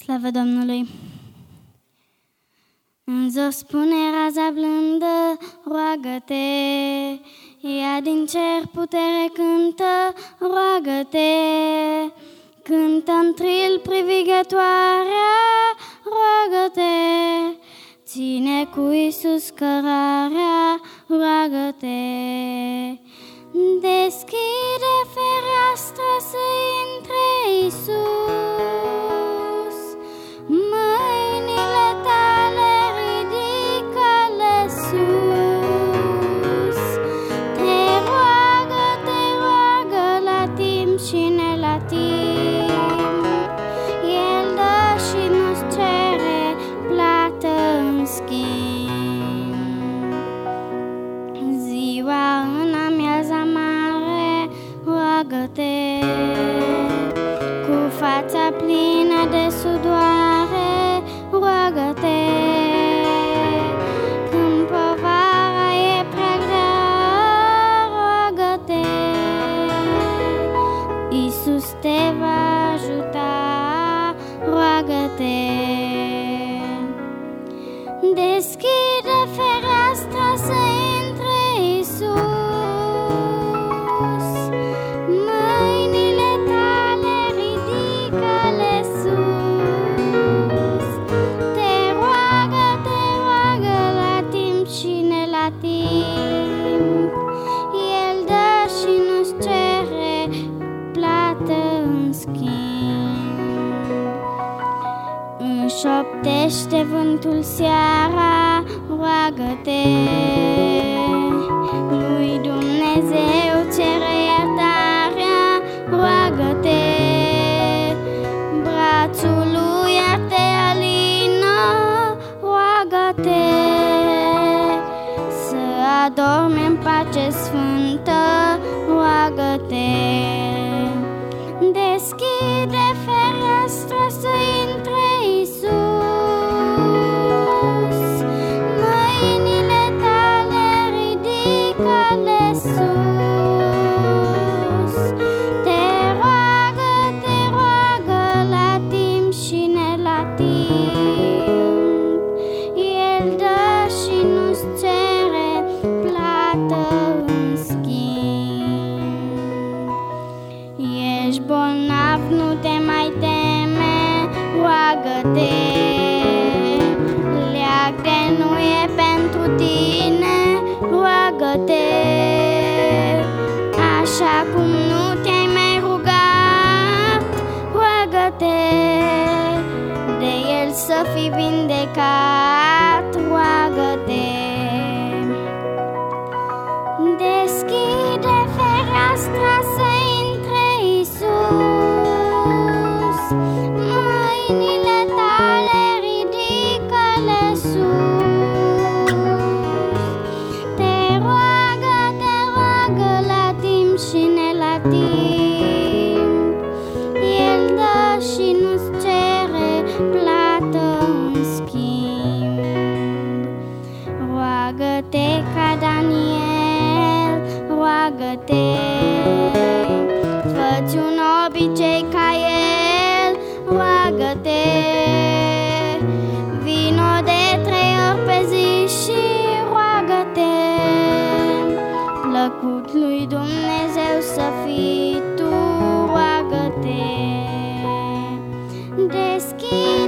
Slavă Domnului! În zor spune raza blândă, roagă-te, ea din cer putere cântă, roagă-te. Cântă-n tril privighetoarea, roagă-te, ține cu Iisus cărarea, roagă-te. Deschide fereastra să intre Iisus, mâinile tale ridică-le sus. Te roagă la timp și ne la timp, El dă și nu-ți cere plată în schimb. Ziua în amiaza mare, roagă-te, cu fața plină de sudoare, roagă-te. Când povara e prea grea, roagă-te, Iisus te va ajuta, roagă-te. Deschide fereastra să intre Iisus, mâinile tale ridică-le sus. Te roagă la timp și ne la timp, El dă și nu-ți cere plată în schimb. Înșoptește vântul seara, roagă-te, lui Dumnezeu cere iertarea, roagă-te. Brațul lui ar te alină, roagă-te, să adormi în pace sfântă, roagă-te. Deschide fereastra să intre Iisus, mâinile tale ridică-le sus. Te roagă la timp și ne la timp, El dă și nu-ți cere plată în schimb. Ești bolnav, nu te mai teme, roagă-te, leac de nuie pentru tine, roagă-te. Așa cum nu te-ai mai rugat, roagă-te, de El să fii vindecat, roagă-te. Deschide fereastra să intre Iisus, mâinile tale ridică-le sus. Te roagă la timp și ne la timp, El dă și nu-ți cere plată în schimb. Roagă-te ca Daniel, roagă-te, fă-ți un obicei ca el, roagă-te. Vino de 3 ori pe zi și roagă-te, plăcut lui Dumnezeu să fii tu, roagă-te. Deschide